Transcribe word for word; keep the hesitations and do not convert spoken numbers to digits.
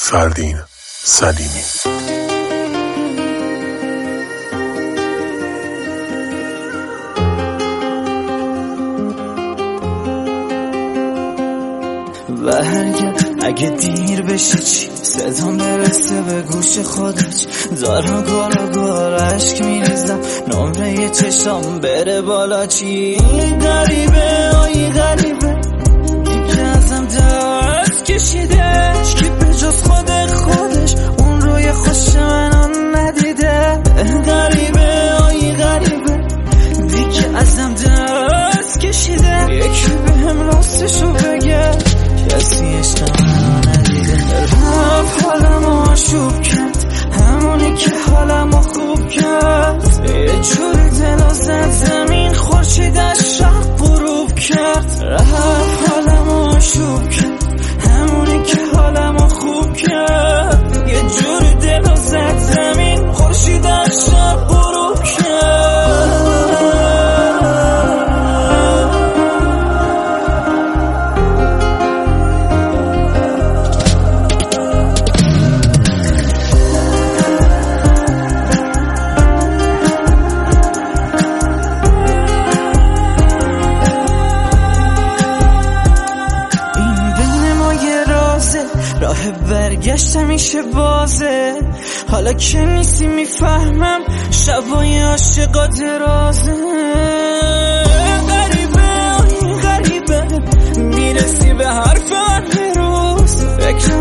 فردین سلیمی. و هرگاه اگه دیر بشه چی صدام برسه به گوش خودش، دارم گار و گار عشق میریزم، نمره چشام بره بالا چی غریبه آی غریبه دیگه ازم دست کشیده که به جز خود خودش اون روی خوش منو ندیده. غریبه آی غریبه دیگه ازم دست کشیده، یکی به هم راستشو بگه کسی عشق منو ندیده. رفت حالمو آشوب کرد، همونی که حالمو خوب کرد، یه جوری دلو زد زمین خورشید از شب غروب کرد. رفت حالمو آشوب کرد، همونی که حالمو خوب کرد، یه جوری دلو زد زمین خورشید از شب غروب کرد. راه برگشت همیشه بازه، حالا که نیستی میفهمم شبای عاشقا درازه. غریبه آی غریبه میرسی به حرف هر روز، فکر